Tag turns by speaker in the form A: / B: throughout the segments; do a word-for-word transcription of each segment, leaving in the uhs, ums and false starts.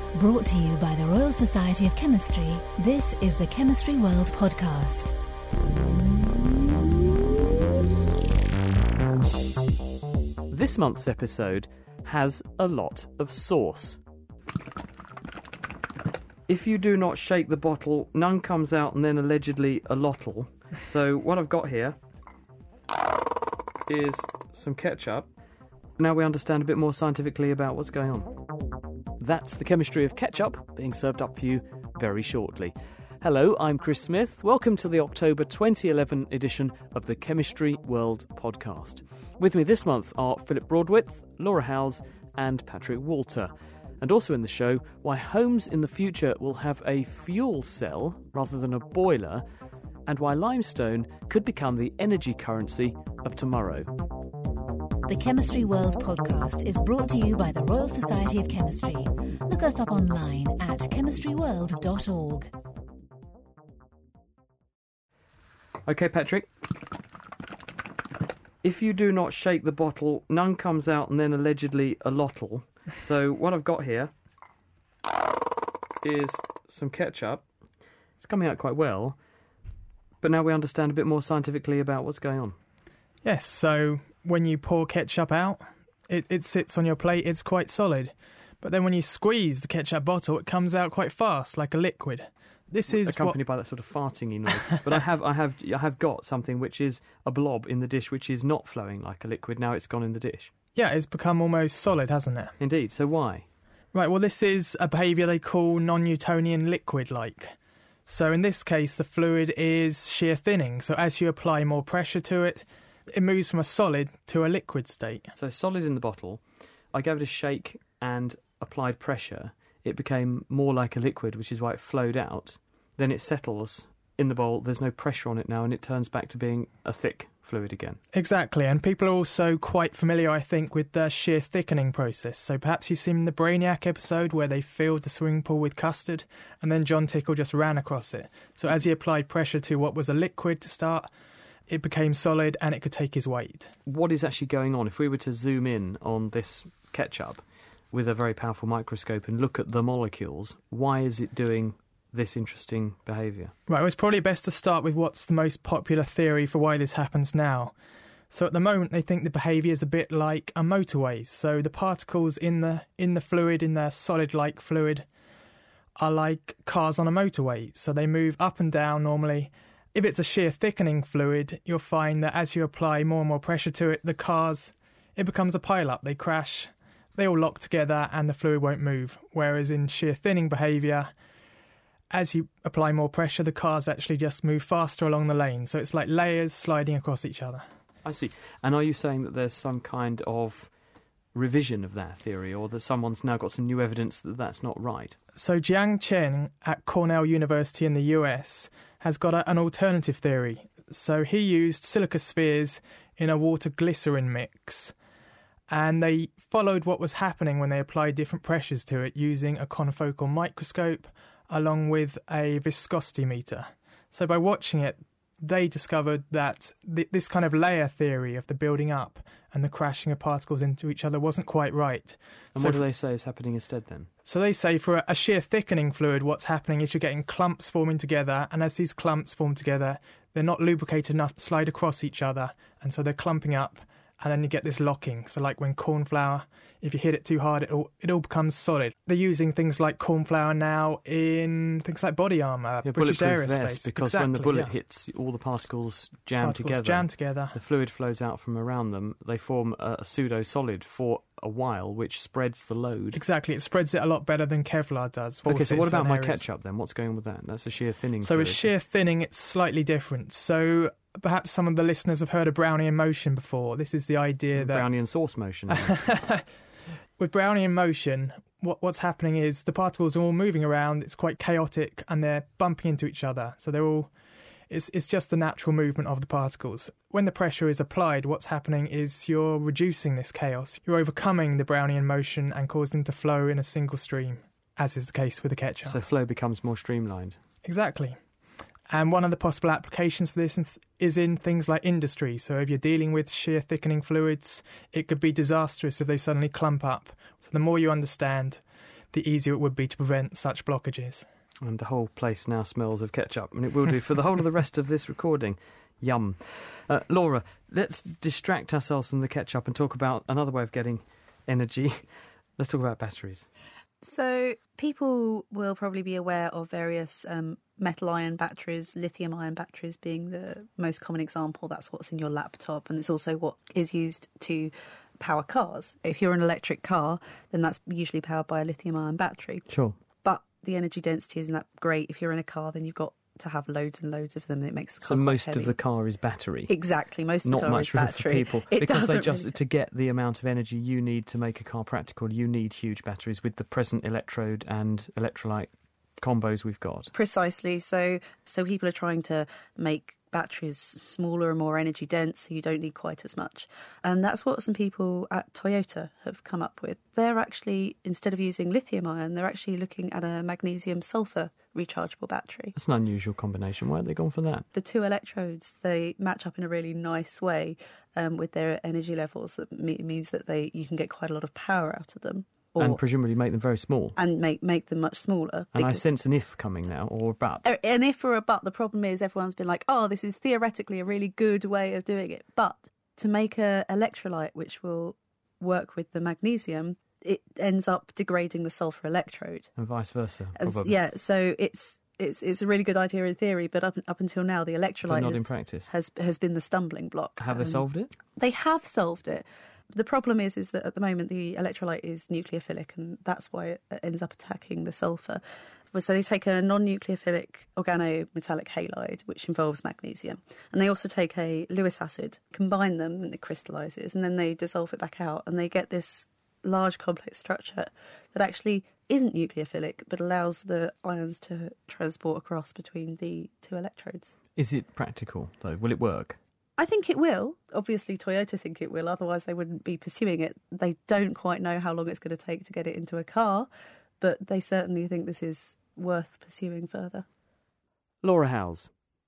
A: Brought to you by the Royal Society of Chemistry, this is the Chemistry World podcast.
B: This month's episode has a lot of sauce. If you do not shake the bottle, none comes out and then allegedly a lottle. So what I've got here is some ketchup. Now we understand a bit more scientifically about what's going on. That's the chemistry of ketchup being served up for you very shortly. Hello, I'm Chris Smith. Welcome to the October twenty eleven edition of the Chemistry World podcast. With me this month are Philip Broadwith, Laura Howes and Patrick Walter. And also in the show, why homes in the future will have a fuel cell rather than a boiler, and why limestone could become the energy currency of tomorrow.
A: The Chemistry World podcast is brought to you by the Royal Society of Chemistry. Look us up online at chemistry world dot org.
B: OK, Patrick. If you do not shake the bottle, none comes out and then allegedly a lottle. So what I've got here is some ketchup. It's coming out quite well. But now we understand a bit more scientifically about what's going on.
C: Yes, so when you pour ketchup out, it, it sits on your plate, it's quite solid. But then when you squeeze the ketchup bottle, it comes out quite fast, like a liquid. This is
B: accompanied
C: what...
B: by that sort of farting-y noise. But I have, I have, I have got something which is a blob in the dish, which is not flowing like a liquid. Now it's gone in the dish.
C: Yeah, it's become almost solid, hasn't it?
B: Indeed. So why?
C: Right, well, this is a behaviour they call non-Newtonian liquid-like. So in this case, the fluid is shear thinning. So as you apply more pressure to it, it moves from a solid to a liquid state.
B: So solid in the bottle. I gave it a shake and applied pressure. It became more like a liquid, which is why it flowed out. Then it settles in the bowl. There's no pressure on it now, and it turns back to being a thick fluid again. Exactly,
C: and people are also quite familiar, I think, with the shear thickening process. So perhaps you've seen the Brainiac episode where they filled the swimming pool with custard, and then John Tickle just ran across it. So as he applied pressure to what was a liquid to start, it became solid and it could take his weight.
B: What is actually going on? If we were to zoom in on this ketchup with a very powerful microscope and look at the molecules, why is it doing this interesting behaviour?
C: Right, well, it's probably best to start with what's the most popular theory for why this happens now. So at the moment, they think the behaviour is a bit like a motorway. So the particles in the in the fluid, in their solid-like fluid, are like cars on a motorway. So they move up and down normally. If it's a shear thickening fluid, you'll find that as you apply more and more pressure to it, the cars, it becomes a pile-up. They crash, they all lock together, and the fluid won't move. Whereas in shear thinning behaviour, as you apply more pressure, the cars actually just move faster along the lane. So it's like layers sliding across each other.
B: I see. And are you saying that there's some kind of revision of that theory, or that someone's now got some new evidence that that's not right?
C: So Jiang Chen at Cornell University in the U S has got a, an alternative theory. So he used silica spheres in a water glycerin mix, and they followed what was happening when they applied different pressures to it using a confocal microscope along with a viscosity meter. So by watching it, they discovered that th- this kind of layer theory of the building up and the crashing of particles into each other wasn't quite right.
B: And
C: so
B: what do they say is happening instead then?
C: So they say for a, a shear thickening fluid, what's happening is you're getting clumps forming together, and as these clumps form together, they're not lubricated enough to slide across each other, and so they're clumping up, and then you get this locking. So like when corn flour, if you hit it too hard, it all, it all becomes solid. They're using things like corn flour now in things like body armour,
B: yeah,
C: British
B: bulletproof
C: aerospace.
B: Vest, because
C: exactly,
B: when the bullet
C: yeah.
B: hits, all the particles jam
C: particles
B: together.
C: jam together.
B: The fluid flows out from around them. They form a, a pseudo-solid for a while, which spreads the load.
C: Exactly, it spreads it a lot better than Kevlar does.
B: Okay, so what about my
C: areas.
B: ketchup then? What's going on with that? That's a shear thinning
C: So
B: fluid.
C: with shear thinning, it's slightly different. So perhaps some of the listeners have heard of Brownian motion before. This is the idea that...
B: Brownian source motion.
C: With Brownian motion, what, what's happening is the particles are all moving around. It's quite chaotic, and they're bumping into each other. So they're all... It's, it's just the natural movement of the particles. When the pressure is applied, what's happening is you're reducing this chaos. You're overcoming the Brownian motion and causing them to flow in a single stream, as is the case with the ketchup.
B: So flow becomes more streamlined.
C: Exactly. And one of the possible applications for this is in things like industry. So if you're dealing with shear thickening fluids, it could be disastrous if they suddenly clump up. So the more you understand, the easier it would be to prevent such blockages.
B: And the whole place now smells of ketchup, and it will do for the whole of the rest of this recording. Yum. Uh, Laura, let's distract ourselves from the ketchup and talk about another way of getting energy. Let's talk about batteries.
D: So people will probably be aware of various um, metal-ion batteries, lithium-ion batteries being the most common example. That's what's in your laptop, and it's also what is used to power cars. If you're an electric car, then that's usually powered by a lithium-ion battery.
B: Sure.
D: But the energy density isn't that great. If you're in a car, then you've got to have loads and loads of them. It makes the car
B: so most
D: heavy.
B: of the car is battery.
D: Exactly, most of
B: Not
D: the car
B: much
D: is
B: room
D: battery.
B: for people
D: it
B: because they
D: doesn't
B: just
D: really...
B: to get the amount of energy you need to make a car practical. You need huge batteries with the present electrode and electrolyte combos we've got.
D: Precisely. So, so people are trying to make batteries smaller and more energy dense, so you don't need quite as much. And that's what some people at Toyota have come up with. They're actually, instead of using lithium ion, they're actually looking at a magnesium sulfur rechargeable battery.
B: That's an unusual combination. Why have they gone for that?
D: The two electrodes, they match up in a really nice way um, with their energy levels. That means that they you can get quite a lot of power out of them. Or,
B: and presumably make them very small.
D: And make make them much smaller.
B: And I sense an if coming now, or a but.
D: An if or a but. The problem is everyone's been like, oh, this is theoretically a really good way of doing it. But to make a electrolyte which will work with the magnesium, it ends up degrading the sulfur electrode.
B: And vice versa,
D: As,
B: probably.
D: yeah, so it's it's it's a really good idea in theory, but up up until now, the electrolyte
B: but not
D: has,
B: in practice.
D: has has been the stumbling block.
B: Have um, they solved it?
D: They have solved it. The problem is, is that at the moment the electrolyte is nucleophilic, and that's why it ends up attacking the sulfur. So they take a non-nucleophilic organometallic halide, which involves magnesium, and they also take a Lewis acid, combine them, and it crystallises, and then they dissolve it back out, and they get this large complex structure that actually isn't nucleophilic, but allows the ions to transport across between the two electrodes.
B: Is it practical, though? Will it work?
D: I think it will. Obviously, Toyota think it will, otherwise they wouldn't be pursuing it. They don't quite know how long it's going to take to get it into a car, but they certainly think this is worth pursuing further.
B: Laura Howes.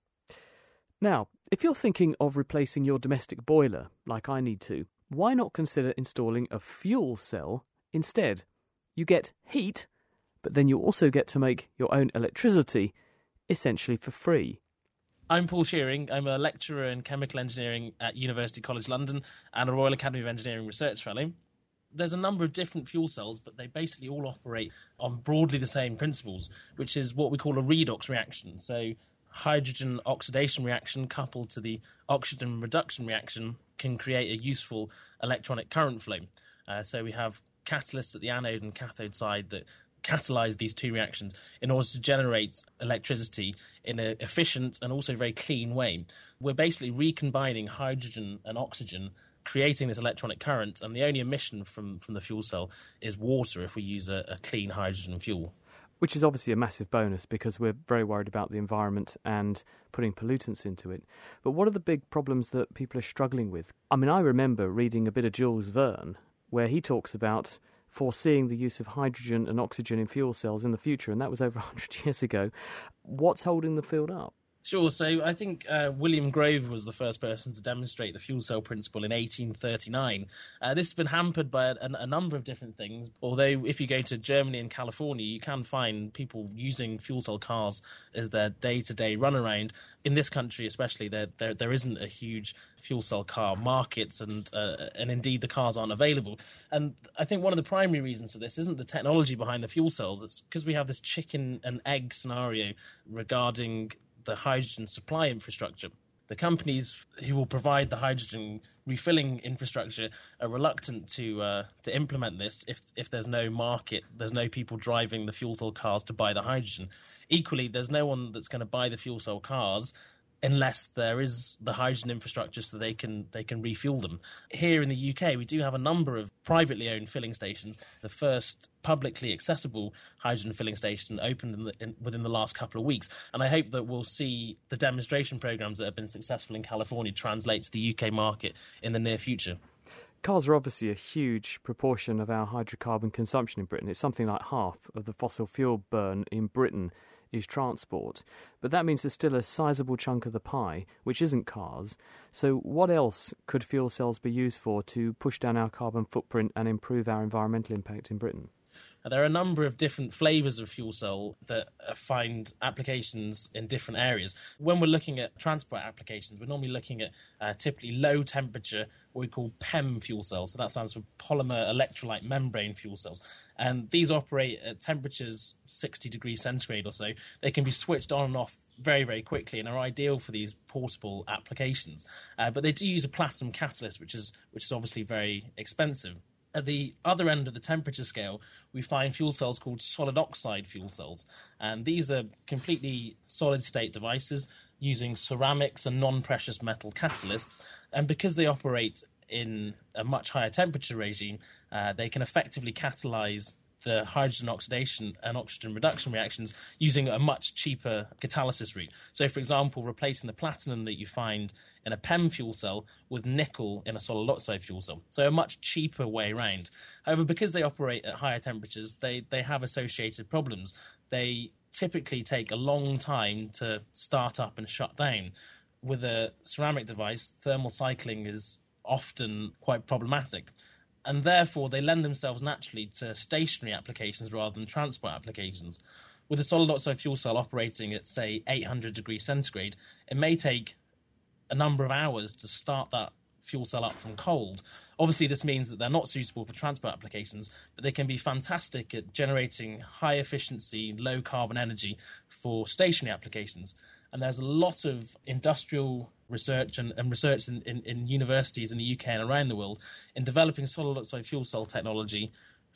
B: Now, if you're thinking of replacing your domestic boiler, like I need to, why not consider installing a fuel cell instead? You get heat, but then you also get to make your own electricity, essentially for free.
E: I'm Paul Shearing. I'm a lecturer in chemical engineering at University College London and a Royal Academy of Engineering Research Fellow. There's a number of different fuel cells, but they basically all operate on broadly the same principles, which is what we call a redox reaction. So hydrogen oxidation reaction coupled to the oxygen reduction reaction can create a useful electronic current flow. Uh, so we have catalysts at the anode and cathode side that catalyse these two reactions in order to generate electricity in an efficient and also very clean way. We're basically recombining hydrogen and oxygen, creating this electronic current, and the only emission from, from the fuel cell is water if we use a, a clean hydrogen fuel.
B: Which is obviously a massive bonus because we're very worried about the environment and putting pollutants into it. But what are the big problems that people are struggling with? I mean, I remember reading a bit of Jules Verne where he talks about foreseeing the use of hydrogen and oxygen in fuel cells in the future, and that was over one hundred years ago. What's holding the field up?
E: Sure, so I think uh, William Grove was the first person to demonstrate the fuel cell principle in eighteen thirty-nine. Uh, this has been hampered by a, a number of different things, although if you go to Germany and California, you can find people using fuel cell cars as their day-to-day runaround. In this country especially, there there, there isn't a huge fuel cell car market, and uh, and indeed the cars aren't available. And I think one of the primary reasons for this isn't the technology behind the fuel cells, it's because we have this chicken and egg scenario regarding the hydrogen supply infrastructure. The companies who will provide the hydrogen refilling infrastructure are reluctant to uh, to implement this if if there's no market, there's no people driving the fuel cell cars to buy the hydrogen. Equally, there's no one that's going to buy the fuel cell cars unless there is the hydrogen infrastructure so they can they can refuel them. Here in the U K, we do have a number of privately owned filling stations. The first publicly accessible hydrogen filling station opened in the, in, within the last couple of weeks. And I hope that we'll see the demonstration programmes that have been successful in California translate to the U K market in the near future.
B: Cars are obviously a huge proportion of our hydrocarbon consumption in Britain. It's something like half of the fossil fuel burn in Britain is transport. But that means there's still a sizable chunk of the pie, which isn't cars. So what else could fuel cells be used for to push down our carbon footprint and improve our environmental impact in Britain?
E: Now, there are a number of different flavours of fuel cell that uh, find applications in different areas. When we're looking at transport applications, we're normally looking at uh, typically low temperature, what we call P E M fuel cells. So that stands for polymer electrolyte membrane fuel cells. And these operate at temperatures sixty degrees centigrade or so. They can be switched on and off very, very quickly and are ideal for these portable applications. Uh, but they do use a platinum catalyst, which is which is obviously very expensive. At the other end of the temperature scale, we find fuel cells called solid oxide fuel cells. And these are completely solid-state devices using ceramics and non-precious metal catalysts. And because they operate in a much higher temperature regime, uh, they can effectively catalyze the hydrogen oxidation and oxygen reduction reactions using a much cheaper catalysis route. So, for example, replacing the platinum that you find in a P E M fuel cell with nickel in a solid oxide fuel cell. So a much cheaper way around. However, because they operate at higher temperatures, they, they have associated problems. They typically take a long time to start up and shut down. With a ceramic device, thermal cycling is often quite problematic. And therefore, they lend themselves naturally to stationary applications rather than transport applications. With a solid oxide fuel cell operating at, say, eight hundred degrees centigrade, it may take a number of hours to start that fuel cell up from cold. Obviously, this means that they're not suitable for transport applications, but they can be fantastic at generating high-efficiency, low-carbon energy for stationary applications. And there's a lot of industrial research and, and research in, in, in universities in the U K and around the world in developing solid oxide fuel cell technology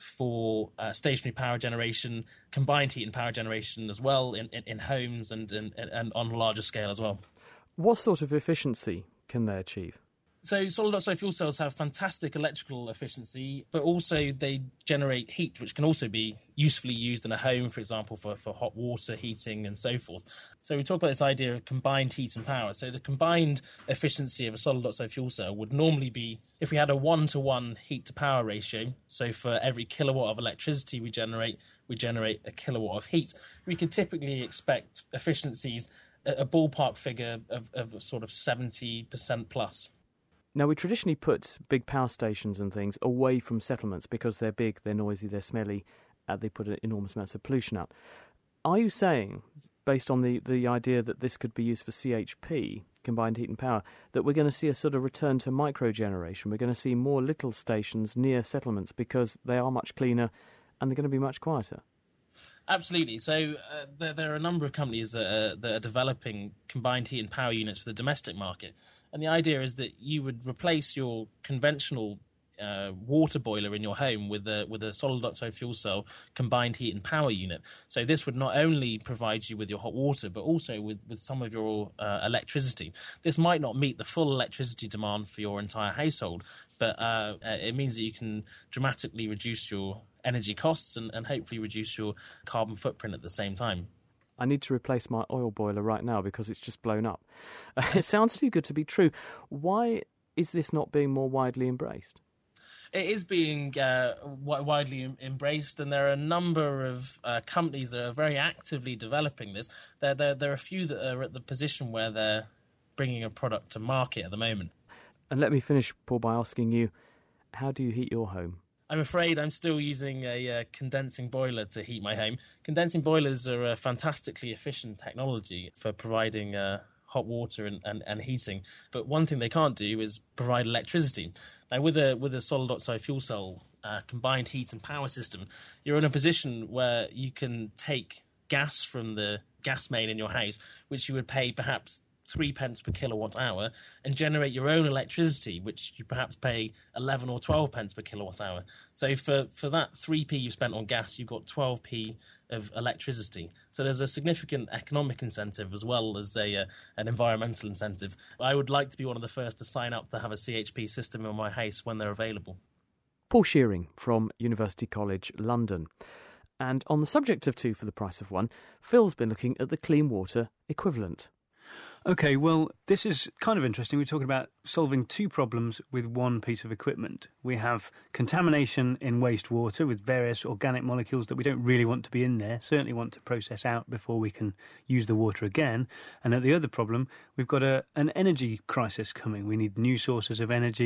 E: for uh, stationary power generation, combined heat and power generation as well in, in, in homes and, and, and on a larger scale as well.
B: What sort of efficiency can they achieve?
E: So solid oxide fuel cells have fantastic electrical efficiency, but also they generate heat, which can also be usefully used in a home, for example, for, for hot water heating and so forth. So we talk about this idea of combined heat and power. So the combined efficiency of a solid oxide fuel cell would normally be, if we had a one-to-one heat-to-power ratio, so for every kilowatt of electricity we generate, we generate a kilowatt of heat, we could typically expect efficiencies, a, a ballpark figure of, of sort of seventy percent plus.
B: Now, we traditionally put big power stations and things away from settlements because they're big, they're noisy, they're smelly, and they put enormous amounts of pollution out. Are you saying, based on the, the idea that this could be used for C H P, combined heat and power, that we're going to see a sort of return to microgeneration? We're going to see more little stations near settlements because they are much cleaner and they're going to be much quieter?
E: Absolutely. So uh, there, there are a number of companies that are, that are developing combined heat and power units for the domestic market. And the idea is that you would replace your conventional uh, water boiler in your home with a with a solid oxide fuel cell combined heat and power unit. So this would not only provide you with your hot water, but also with, with some of your uh, electricity. This might not meet the full electricity demand for your entire household, but uh, it means that you can dramatically reduce your energy costs and, and hopefully reduce your carbon footprint at the same time.
B: I need to replace my oil boiler right now because it's just blown up. It sounds too good to be true. Why is this not being more widely embraced?
E: It is being uh, w- widely em- embraced, and there are a number of uh, companies that are very actively developing this. There, there, there are a few that are at the position where they're bringing a product to market at the moment.
B: And let me finish, Paul, by asking you, how do you heat your home?
E: I'm afraid I'm still using a uh, condensing boiler to heat my home. Condensing boilers are a fantastically efficient technology for providing uh, hot water and, and, and heating. But one thing they can't do is provide electricity. Now, with a with a solid oxide fuel cell uh, combined heat and power system, you're in a position where you can take gas from the gas main in your house, which you would pay perhaps three pence per kilowatt hour, and generate your own electricity, which you perhaps pay eleven or twelve pence per kilowatt hour. So for, for that three p you've spent on gas, you've got twelve p of electricity. So there's a significant economic incentive as well as a uh, an environmental incentive. I would like to be one of the first to sign up to have a C H P system in my house when they're available.
B: Paul Shearing from University College London. And on the subject of two for the price of one, Phil's been looking at the clean water equivalent.
F: OK, well, this is kind of interesting. We're talking about solving two problems with one piece of equipment. We have contamination in wastewater with various organic molecules that we don't really want to be in there, certainly want to process out before we can use the water again. And at the other problem, we've got a, an energy crisis coming. We need new sources of energy,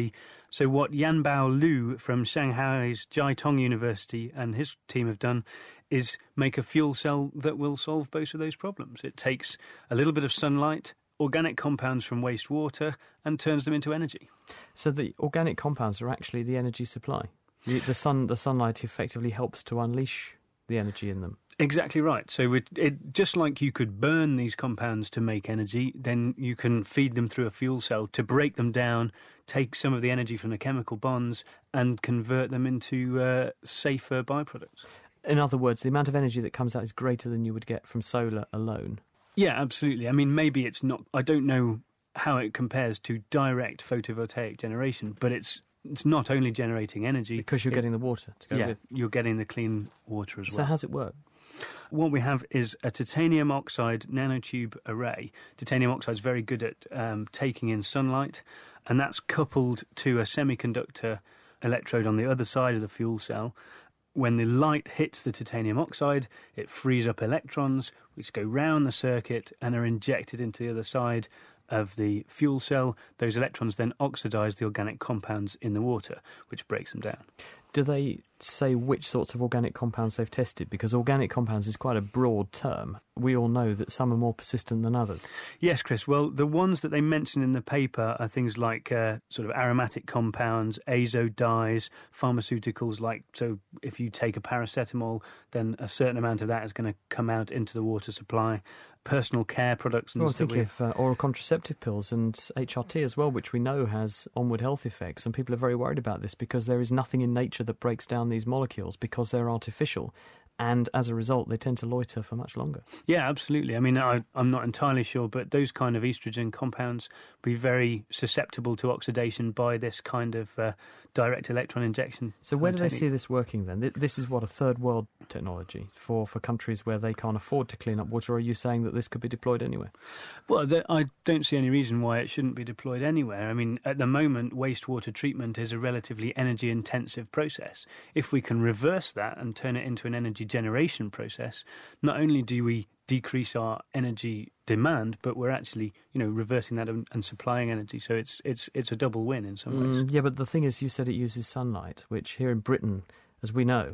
F: So what Yanbao Liu from Shanghai's Jiaotong University and his team have done is make a fuel cell that will solve both of those problems. It takes a little bit of sunlight, organic compounds from wastewater, and turns them into energy.
B: So the organic compounds are actually the energy supply. The, the sun, the sunlight effectively helps to unleash the energy in them.
F: Exactly right. So it, it, just like you could burn these compounds to make energy, then you can feed them through a fuel cell to break them down, take some of the energy from the chemical bonds and convert them into uh, safer byproducts.
B: In other words, the amount of energy that comes out is greater than you would get from solar alone.
F: Yeah, absolutely. I mean, maybe it's not... I don't know how it compares to direct photovoltaic generation, but it's it's not only generating energy...
B: Because you're
F: it,
B: getting the water to go
F: yeah,
B: with.
F: You're getting the clean water as
B: so
F: well.
B: So how's it work?
F: What we have is a titanium oxide nanotube array. Titanium oxide is very good at um, taking in sunlight, and that's coupled to a semiconductor electrode on the other side of the fuel cell. When the light hits the titanium oxide, it frees up electrons, which go round the circuit and are injected into the other side of the fuel cell. Those electrons then oxidise the organic compounds in the water, which breaks them down.
B: Do they say which sorts of organic compounds they've tested? Because organic compounds is quite a broad term. We all know that some are more persistent than others.
F: Yes, Chris. Well, the ones that they mention in the paper are things like uh, sort of aromatic compounds, azo dyes, pharmaceuticals like, so if you take a paracetamol, then a certain amount of that is going to come out into the water supply. Personal care products. And
B: well, think of uh, oral contraceptive pills and H R T as well, which we know has onward health effects. And people are very worried about this because there is nothing in nature that breaks down these molecules because they're artificial. And as a result, they tend to loiter for much longer.
F: Yeah, absolutely. I mean, I, I'm not entirely sure, but those kind of estrogen compounds be very susceptible to oxidation by this kind of uh, direct electron injection.
B: So where do they
F: technique.
B: see this working then? This is what, a third world technology for, for countries where they can't afford to clean up water, or are you saying that this could be deployed anywhere?
F: Well, th- I don't see any reason why it shouldn't be deployed anywhere. I mean, at the moment, wastewater treatment is a relatively energy-intensive process. If we can reverse that and turn it into an energy generation process, not only do we decrease our energy demand, but we're actually, you know, reversing that and, and supplying energy. So it's it's it's a double win in some ways.
B: Mm, yeah, but the thing is, you said it uses sunlight, which here in Britain, as we know,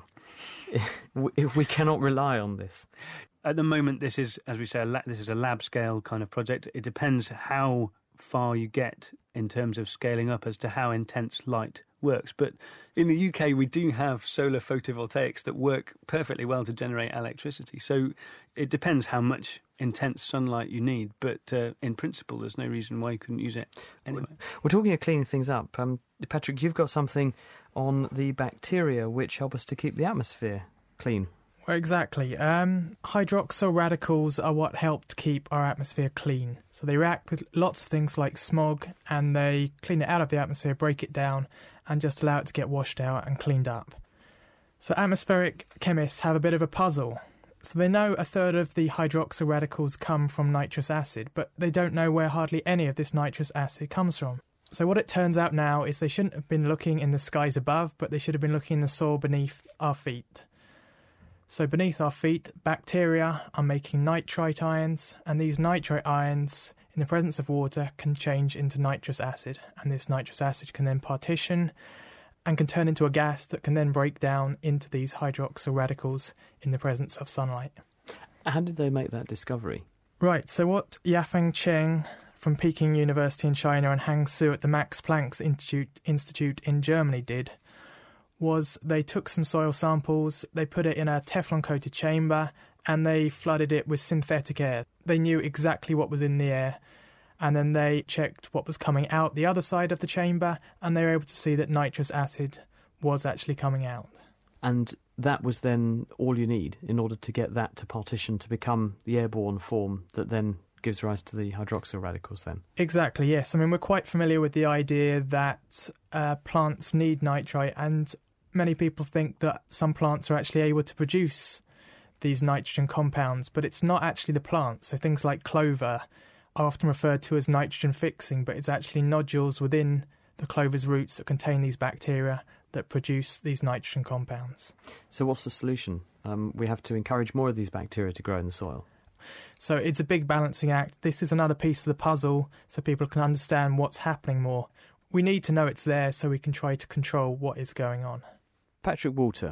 B: we, we cannot rely on this.
F: At the moment, this is, as we say, a la- this is a lab scale kind of project. It depends how far you get in terms of scaling up as to how intense light works. But in the U K, we do have solar photovoltaics that work perfectly well to generate electricity. So it depends how much intense sunlight you need. But uh, in principle, there's no reason why you couldn't use it anyway.
B: We're talking of cleaning things up. Um, Patrick, you've got something on the bacteria which help us to keep the atmosphere clean.
C: Well, exactly. Um, hydroxyl radicals are what help to keep our atmosphere clean. So they react with lots of things like smog, and they clean it out of the atmosphere, break it down, and just allow it to get washed out and cleaned up. So atmospheric chemists have a bit of a puzzle. So they know a third of the hydroxyl radicals come from nitrous acid, but they don't know where hardly any of this nitrous acid comes from. So what it turns out now is they shouldn't have been looking in the skies above, but they should have been looking in the soil beneath our feet. So beneath our feet, bacteria are making nitrite ions, and these nitrite ions, in the presence of water, can change into nitrous acid, and this nitrous acid can then partition and can turn into a gas that can then break down into these hydroxyl radicals in the presence of sunlight.
B: How did they make that discovery?
C: Right, so what Yafeng Cheng from Peking University in China and Hang Su at the Max Planck Institute, Institute in Germany did was they took some soil samples, they put it in a Teflon-coated chamber, and they flooded it with synthetic air. They knew exactly what was in the air, and then they checked what was coming out the other side of the chamber, and they were able to see that nitrous acid was actually coming out.
B: And that was then all you need in order to get that to partition to become the airborne form that then gives rise to the hydroxyl radicals then?
C: Exactly, yes. I mean, we're quite familiar with the idea that uh, plants need nitrite, and many people think that some plants are actually able to produce these nitrogen compounds, but it's not actually the plant. So things like clover are often referred to as nitrogen fixing, but it's actually nodules within the clover's roots that contain these bacteria that produce these nitrogen compounds.
B: So what's the solution? Um, we have to encourage more of these bacteria to grow in the soil.
C: So it's a big balancing act. This is another piece of the puzzle so people can understand what's happening more. We need to know it's there so we can try to control what is going on.
B: Patrick Walter.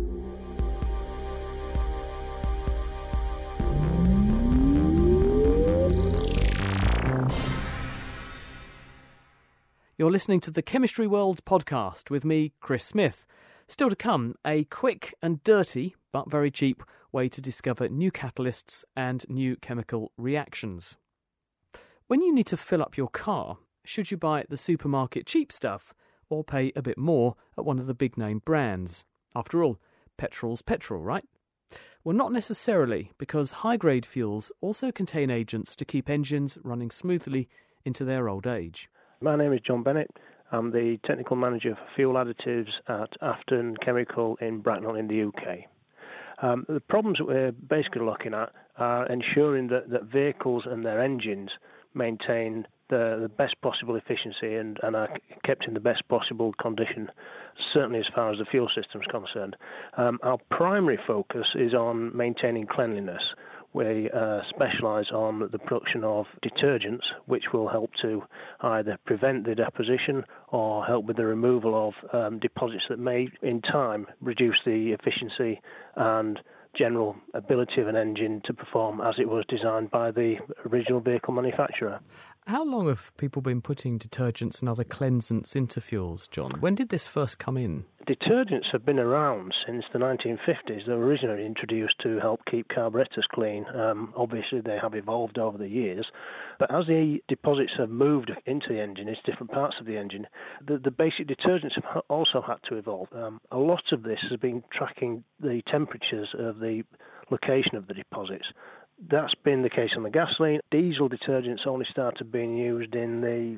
B: You're listening to the Chemistry World podcast with me, Chris Smith. Still to come, a quick and dirty, but very cheap, way to discover new catalysts and new chemical reactions. When you need to fill up your car, should you buy the supermarket cheap stuff or pay a bit more at one of the big-name brands? After all, petrol's petrol, right? Well, not necessarily, because high-grade fuels also contain agents to keep engines running smoothly into their old age.
G: My name is John Bennett. I'm the Technical Manager for Fuel Additives at Afton Chemical in Bracknell in the U K. Um, the problems that we're basically looking at are ensuring that, that vehicles and their engines maintain the, the best possible efficiency and, and are kept in the best possible condition, certainly as far as the fuel system is concerned. Um, our primary focus is on maintaining cleanliness. We uh, specialise on the production of detergents, which will help to either prevent the deposition or help with the removal of um, deposits that may, in time, reduce the efficiency and general ability of an engine to perform as it was designed by the original vehicle manufacturer.
B: How long have people been putting detergents and other cleansants into fuels, John? When did this first come in?
G: Detergents have been around since the nineteen fifties. They were originally introduced to help keep carburetors clean. Um, obviously, they have evolved over the years. But as the deposits have moved into the engine, into different parts of the engine, the, the basic detergents have also had to evolve. Um, a lot of this has been tracking the temperatures of the location of the deposits. That's been the case on the gasoline. Diesel detergents only started being used in the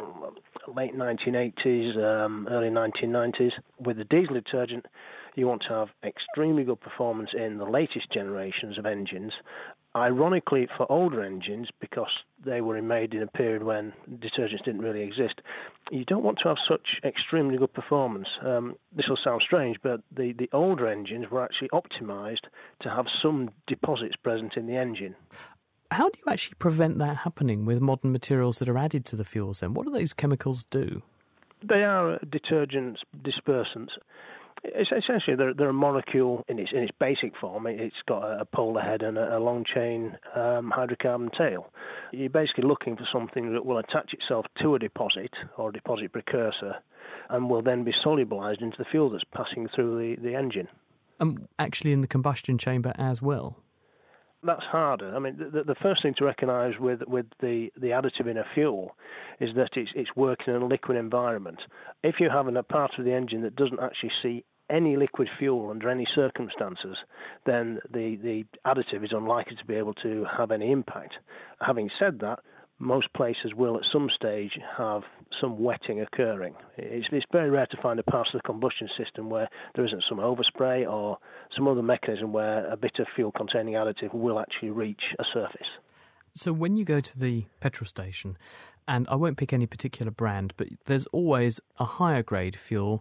G: late nineteen eighties, um, early nineteen nineties. With the diesel detergent, you want to have extremely good performance in the latest generations of engines. Ironically, for older engines, because they were made in a period when detergents didn't really exist, you don't want to have such extremely good performance. Um, this will sound strange, but the, the older engines were actually optimised to have some deposits present in the engine.
B: How do you actually prevent that happening with modern materials that are added to the fuels then? What do these chemicals do?
G: They are detergents, dispersants. Essentially, they're, they're a molecule in its in its basic form. It's got a polar head and a, a long chain um, hydrocarbon tail. You're basically looking for something that will attach itself to a deposit or a deposit precursor and will then be solubilized into the fuel that's passing through the, the engine.
B: Um, actually in the combustion chamber as well?
G: That's harder. I mean, the, the first thing to recognise with with the, the additive in a fuel is that it's it's working in a liquid environment. If you're having a part of the engine that doesn't actually see any liquid fuel under any circumstances, then the, the additive is unlikely to be able to have any impact. Having said that, most places will at some stage have some wetting occurring. It's, it's very rare to find a part of the combustion system where there isn't some overspray or some other mechanism where a bit of fuel-containing additive will actually reach a surface.
B: So when you go to the petrol station, and I won't pick any particular brand, but there's always a higher grade fuel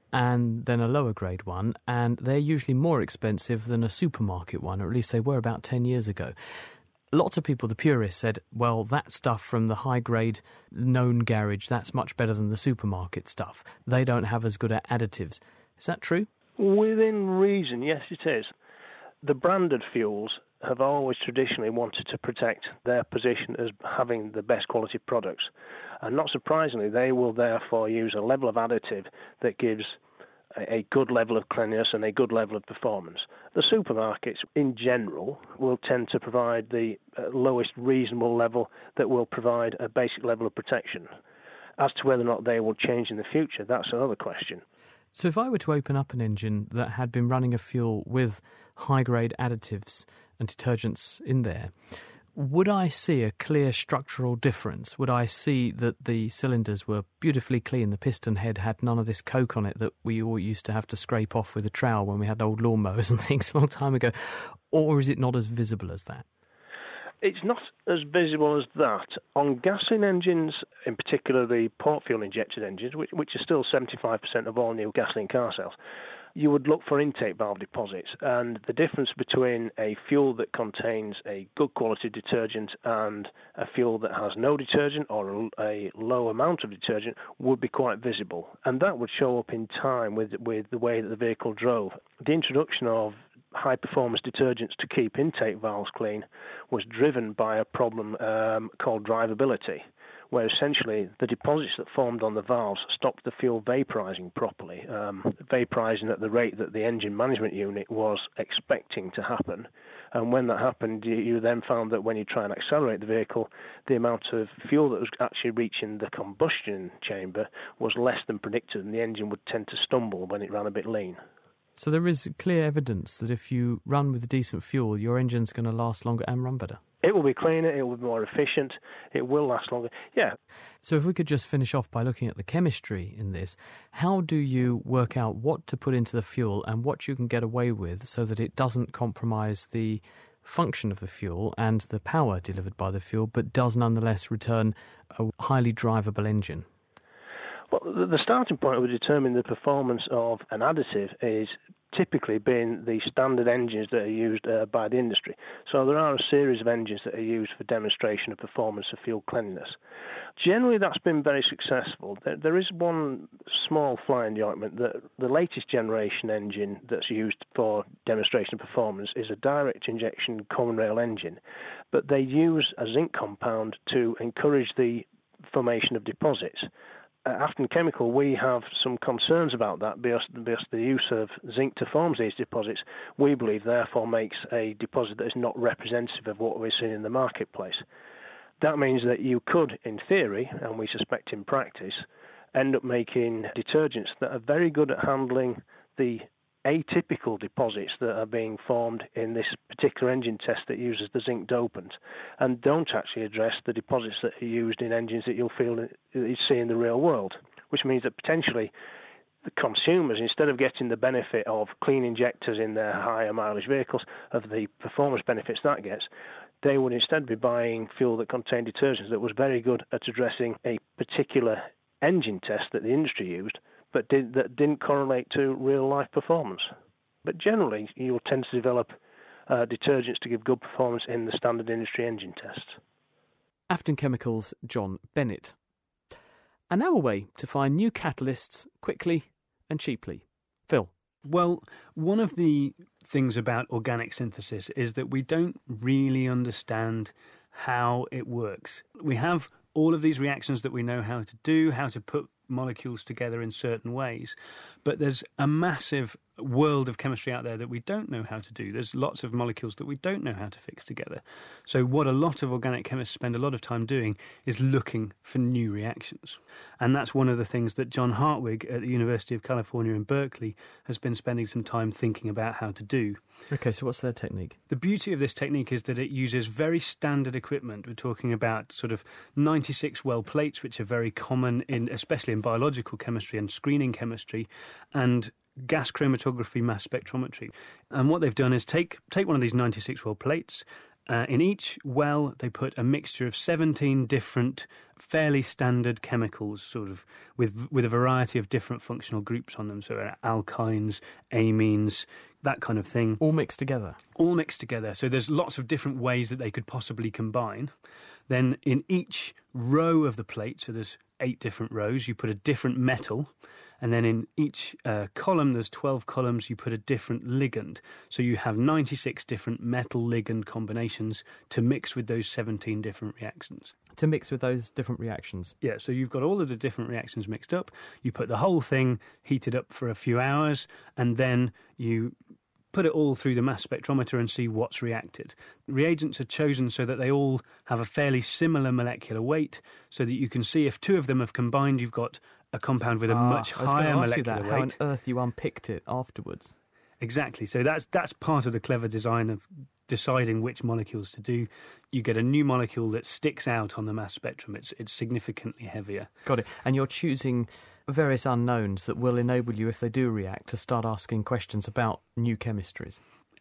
B: and then a lower grade one, and they're usually more expensive than a supermarket one, or at least they were about ten years ago. Lots of people, the purists, said, well, that stuff from the high-grade known garage, that's much better than the supermarket stuff. They don't have as good additives. Is that true?
G: Within reason, yes, it is. The branded fuels have always traditionally wanted to protect their position as having the best quality products. And not surprisingly, they will therefore use a level of additive that gives a good level of cleanliness and a good level of performance. The supermarkets, in general, will tend to provide the lowest reasonable level that will provide a basic level of protection. As to whether or not they will change in the future, that's another question.
B: So if I were to open up an engine that had been running a fuel with high-grade additives and detergents in there, would I see a clear structural difference? Would I see that the cylinders were beautifully clean, the piston head had none of this coke on it that we all used to have to scrape off with a trowel when we had old lawnmowers and things a long time ago? Or is it not as visible as that?
G: It's not as visible as that. On gasoline engines, in particular the port fuel injected engines, which, which are still seventy-five percent of all new gasoline car sales, you would look for intake valve deposits, and the difference between a fuel that contains a good quality detergent and a fuel that has no detergent or a low amount of detergent would be quite visible, and that would show up in time with with the way that the vehicle drove. The introduction of high-performance detergents to keep intake valves clean was driven by a problem um, called drivability, where essentially the deposits that formed on the valves stopped the fuel vaporizing properly, um, vaporizing at the rate that the engine management unit was expecting to happen. And when that happened, you, you then found that when you try and accelerate the vehicle, the amount of fuel that was actually reaching the combustion chamber was less than predicted, and the engine would tend to stumble when it ran a bit lean.
B: So there is clear evidence that if you run with decent fuel, your engine's going to last longer and run better.
G: It will be cleaner, it will be more efficient, it will last longer. Yeah.
B: So if we could just finish off by looking at the chemistry in this, how do you work out what to put into the fuel and what you can get away with so that it doesn't compromise the function of the fuel and the power delivered by the fuel, but does nonetheless return a highly drivable engine?
G: Well, the starting point to determine the performance of an additive is typically being the standard engines that are used uh, by the industry. So there are a series of engines that are used for demonstration of performance of fuel cleanliness. Generally, that's been very successful. There, there is one small fly in the ointment that the latest generation engine that's used for demonstration of performance is a direct injection common rail engine, but they use a zinc compound to encourage the formation of deposits. At Afton Chemical, we have some concerns about that because, because the use of zinc to form these deposits, we believe, therefore makes a deposit that is not representative of what we're seeing in the marketplace. That means that you could, in theory, and we suspect in practice, end up making detergents that are very good at handling the atypical deposits that are being formed in this particular engine test that uses the zinc dopant, and don't actually address the deposits that are used in engines that you'll feel that you see in the real world, which means that potentially the consumers, instead of getting the benefit of clean injectors in their higher mileage vehicles, of the performance benefits that gets, they would instead be buying fuel that contained detergents that was very good at addressing a particular engine test that the industry used, but did, that didn't correlate to real-life performance. But generally, you'll tend to develop uh, detergents to give good performance in the standard industry engine tests.
B: Afton Chemicals' John Bennett. And now a way to find new catalysts quickly and cheaply. Phil.
F: Well, one of the things about organic synthesis is that we don't really understand how it works. We have all of these reactions that we know how to do, how to put molecules together in certain ways, but there's a massive world of chemistry out there that we don't know how to do. There's lots of molecules that we don't know how to fix together. So what a lot of organic chemists spend a lot of time doing is looking for new reactions. And that's one of the things that John Hartwig at the University of California in Berkeley has been spending some time thinking about how to do.
B: Okay, so what's their technique?
F: The beauty of this technique is that it uses very standard equipment. We're talking about sort of ninety-six well plates, which are very common in, especially in biological chemistry and screening chemistry, and gas chromatography, mass spectrometry. And what they've done is take take one of these ninety-six well plates. Uh, in each well, they put a mixture of seventeen different, fairly standard chemicals, sort of with with a variety of different functional groups on them. So uh, alkynes, amines, that kind of thing.
B: All mixed together?
F: All mixed together. So there's lots of different ways that they could possibly combine. Then in each row of the plate, so there's eight different rows, you put a different metal. And then in each uh, column, there's twelve columns, you put a different ligand. So you have ninety-six different metal ligand combinations to mix with those seventeen different reactions.
B: To mix with those different reactions?
F: Yeah, so you've got all of the different reactions mixed up. You put the whole thing heated up for a few hours, and then you put it all through the mass spectrometer and see what's reacted. Reagents are chosen so that they all have a fairly similar molecular weight, so that you can see if two of them have combined, you've got a compound with a
B: ah,
F: much
B: I was
F: higher
B: ask
F: molecular
B: you that,
F: weight.
B: How on earth you unpicked it afterwards?
F: Exactly. So that's that's part of the clever design of deciding which molecules to do. You get a new molecule that sticks out on the mass spectrum. It's it's significantly heavier.
B: Got it. And you're choosing various unknowns that will enable you, if they do react, to start asking questions about new chemistries.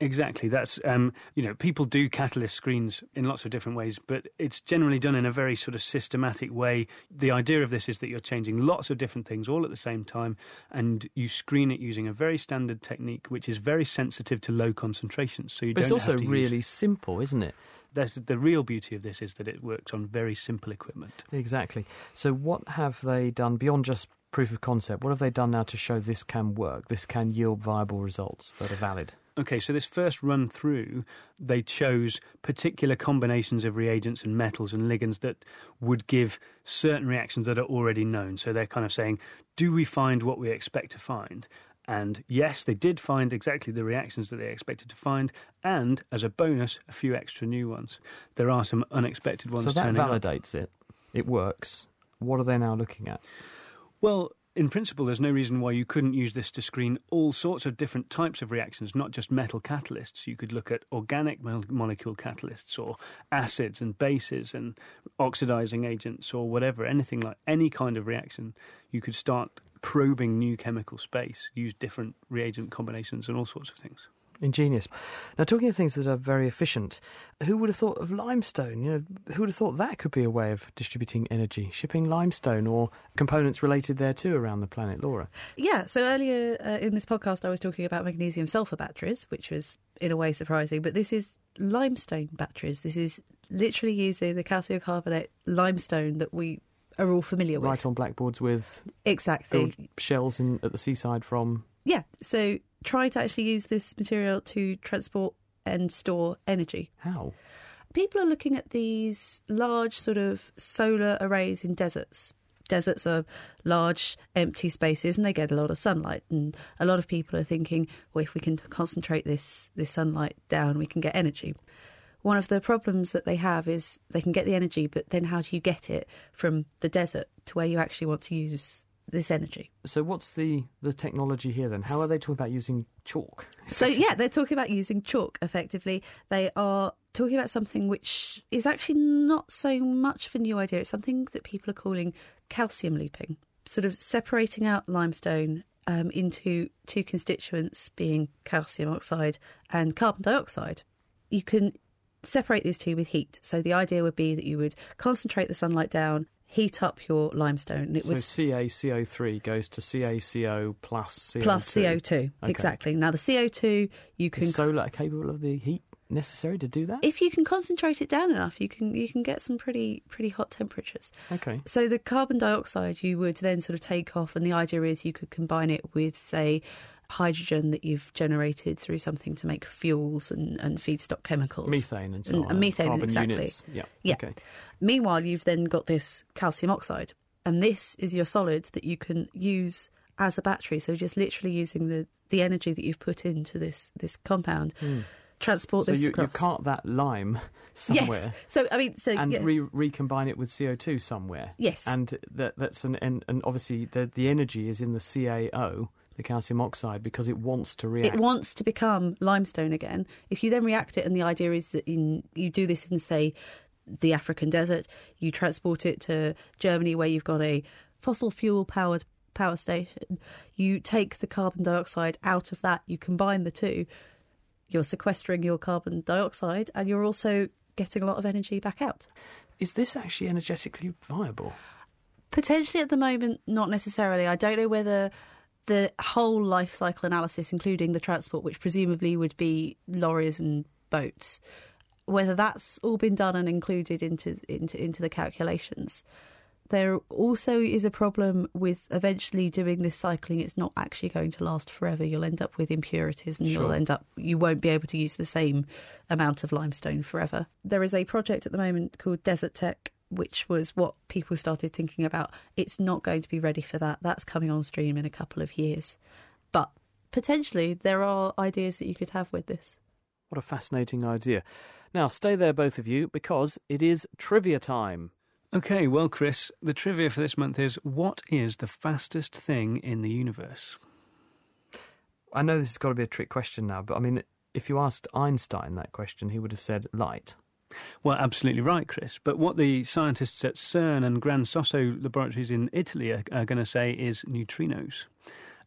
F: Exactly. That's, um, you know, people do catalyst screens in lots of different ways, but it's generally done in a very sort of systematic way. The idea of this is that you're changing lots of different things all at the same time, and you screen it using a very standard technique, which is very sensitive to low concentrations. So you
B: but
F: don't
B: it's also
F: have to
B: really
F: use...
B: simple, isn't it?
F: That's the real beauty of this, is that it works on very simple equipment.
B: Exactly. So what have they done beyond just proof of concept? What have they done now to show this can work, this can yield viable results that are valid?
F: Okay, so this first run through, they chose particular combinations of reagents and metals and ligands that would give certain reactions that are already known. So they're kind of saying, do we find what we expect to find? And yes, they did find exactly the reactions that they expected to find, and as a bonus, a few extra new ones. There are some unexpected ones.
B: So that
F: turning up.
B: validates it. It works. What are they now looking at?
F: Well, in principle, there's no reason why you couldn't use this to screen all sorts of different types of reactions, not just metal catalysts. You could look at organic mo- molecule catalysts, or acids and bases and oxidizing agents, or whatever, anything like any kind of reaction. You could start probing new chemical space, use different reagent combinations and all sorts of things.
B: Ingenious. Now, talking of things that are very efficient, who would have thought of limestone? You know, who would have thought that could be a way of distributing energy, shipping limestone or components related thereto around the planet, Laura?
D: Yeah, so earlier uh, in this podcast I was talking about magnesium sulfur batteries, which was in a way surprising, but this is limestone batteries. This is literally using the calcium carbonate limestone that we are all familiar with.
B: Right on blackboards with
D: exactly
B: filled shells in, at the seaside from...
D: Yeah, so try to actually use this material to transport and store energy.
B: How?
D: People are looking at these large sort of solar arrays in deserts. Deserts are large, empty spaces and they get a lot of sunlight. And a lot of people are thinking, well, if we can concentrate this, this sunlight down, we can get energy. One of the problems that they have is they can get the energy, but then how do you get it from the desert to where you actually want to use this energy?
B: So what's the, the technology here then? How are they talking about using chalk?
D: So yeah, they're talking about using chalk effectively. They are talking about something which is actually not so much of a new idea. It's something that people are calling calcium looping, sort of separating out limestone um, into two constituents, being calcium oxide and carbon dioxide. You can separate these two with heat. So the idea would be that you would concentrate the sunlight down, heat up your limestone. And it
B: so
D: was
B: C A C O three goes to C A C O plus C O two.
D: Plus C O two,
B: okay.
D: Exactly. Now the C O two, you can...
B: Is solar capable of the heat necessary to do that?
D: If you can concentrate it down enough, you can you can get some pretty pretty hot temperatures.
B: Okay.
D: So the carbon dioxide you would then sort of take off, and the idea is you could combine it with, say, hydrogen that you've generated through something to make fuels and, and feedstock chemicals.
B: Methane and so
D: and,
B: on.
D: And methane,
B: carbon
D: exactly.
B: Units. Yeah.
D: yeah.
B: Okay.
D: Meanwhile, you've then got this calcium oxide, and this is your solid that you can use as a battery. So just literally using the, the energy that you've put into this, this compound. Mm. Transport
B: so
D: this
B: you,
D: across.
B: you cart that lime somewhere.
D: Yes. So I mean, so
B: and
D: yeah.
B: re- recombine it with C O two somewhere.
D: Yes.
B: And that that's an and, and obviously the the energy is in the C A O, the calcium oxide, because it wants to react.
D: It wants to become limestone again. If you then react it, and the idea is that in you do this in, say, the African desert, you transport it to Germany where you've got a fossil fuel powered power station. You take the carbon dioxide out of that. You combine the two. You're sequestering your carbon dioxide and you're also getting a lot of energy back out.
B: Is this actually energetically viable?
D: Potentially at the moment, not necessarily. I don't know whether the whole life cycle analysis, including the transport, which presumably would be lorries and boats, whether that's all been done and included into into, into the calculations. There also is a problem with eventually doing this cycling. It's not actually going to last forever. You'll end up with impurities and
B: sure.
D: you'll end up, you won't be able to use the same amount of limestone forever. There is a project at the moment called Desert Tech, which was what people started thinking about. It's not going to be ready for that. That's coming on stream in a couple of years. But potentially there are ideas that you could have with this.
B: What a fascinating idea. Now, stay there, both of you, because it is trivia time.
F: OK, well, Chris, the trivia for this month is, what is the fastest thing in the universe?
B: I know this has got to be a trick question now, but I mean, if you asked Einstein that question, he would have said light.
F: Well, absolutely right, Chris. But what the scientists at CERN and Gran Sasso laboratories in Italy are, are going to say is neutrinos.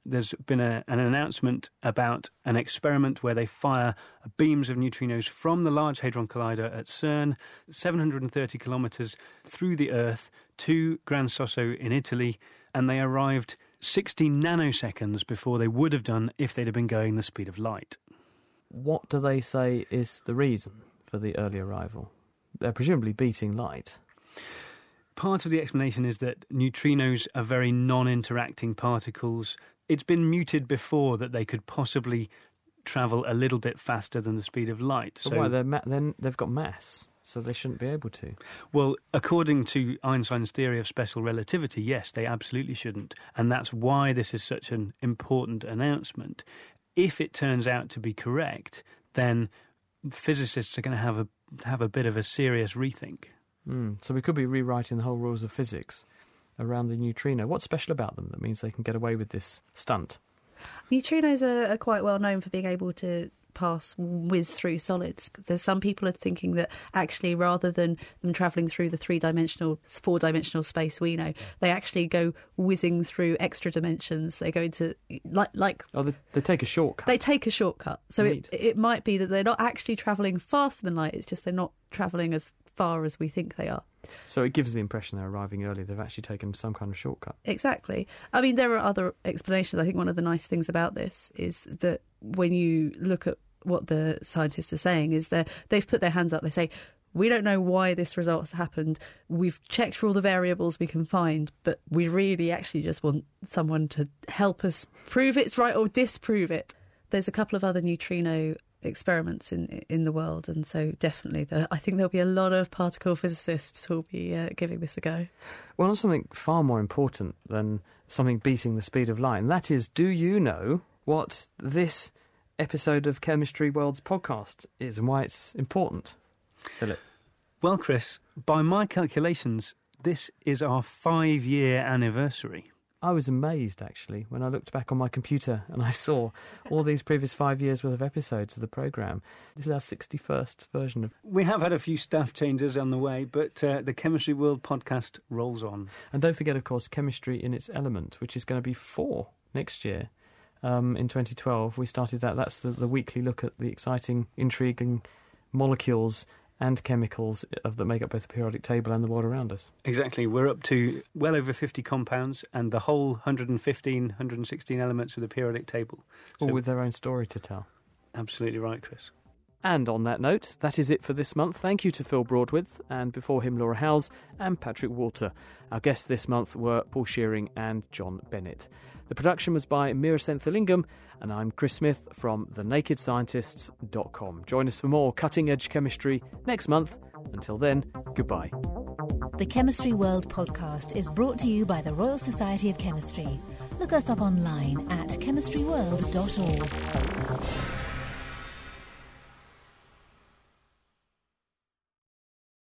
F: there's been a, an announcement about an experiment where they fire beams of neutrinos from the Large Hadron Collider at CERN, seven hundred thirty kilometres through the Earth to Gran Sasso in Italy, and they arrived sixty nanoseconds before they would have done if they'd have been going the speed of light.
B: What do they say is the reason for the early arrival? They're presumably beating light.
F: Part of the explanation is that neutrinos are very non-interacting particles. It's been mooted before that they could possibly travel a little bit faster than the speed of light.
B: So, so why? They're ma- then they've got mass, so they shouldn't be able to.
F: Well, according to Einstein's theory of special relativity, yes, they absolutely shouldn't. And that's why this is such an important announcement. If it turns out to be correct, then physicists are going to have a have a bit of a serious rethink.
B: Mm, so we could be rewriting the whole rules of physics around the neutrino. What's special about them that means they can get away with this stunt?
D: Neutrinos are, are quite well known for being able to pass, whiz through solids. There's some people are thinking that actually rather than them travelling through the three-dimensional, four-dimensional space we know, they actually go whizzing through extra dimensions. They go into, like... like
B: oh, they, they take a shortcut.
D: They take a shortcut. So it, it might be that they're not actually travelling faster than light, it's just they're not travelling as far as we think they are.
B: So it gives the impression they're arriving early. They've actually taken some kind of shortcut.
D: Exactly. I mean, there are other explanations. I think one of the nice things about this is that when you look at what the scientists are saying is that they've put their hands up. They say, we don't know why this result has happened. We've checked for all the variables we can find, but we really actually just want someone to help us prove it's right or disprove it. There's a couple of other neutrino experiments in in the world, and so definitely the, I think there'll be a lot of particle physicists who'll be uh, giving this a go.
B: Well, on something far more important than something beating the speed of light, and that is, do you know what this episode of Chemistry World's podcast is and why it's important, Philip?
F: Well, Chris, by my calculations, this is our five-year anniversary.
B: I was amazed, actually, when I looked back on my computer and I saw all these previous five years' worth of episodes of the programme. This is our sixty-first version of...
F: We have had a few staff changes on the way, but uh, the Chemistry World podcast rolls on.
B: And don't forget, of course, Chemistry in its Element, which is going to be four next year. Um, in twenty twelve, we started that. That's the, the weekly look at the exciting, intriguing molecules and chemicals of that make up both the periodic table and the world around us.
F: Exactly. We're up to well over fifty compounds and the whole one hundred fifteen, one hundred sixteen elements of the periodic table.
B: All
F: so,
B: with their own story to tell.
F: Absolutely right, Chris.
B: And on that note, that is it for this month. Thank you to Phil Broadwith, and before him Laura Howes and Patrick Walter. Our guests this month were Paul Shearing and John Bennett. The production was by Meera Senthilingam, and I'm Chris Smith from the naked scientists dot com. Join us for more cutting-edge chemistry next month. Until then, goodbye.
A: The Chemistry World podcast is brought to you by the Royal Society of Chemistry. Look us up online at chemistry world dot org.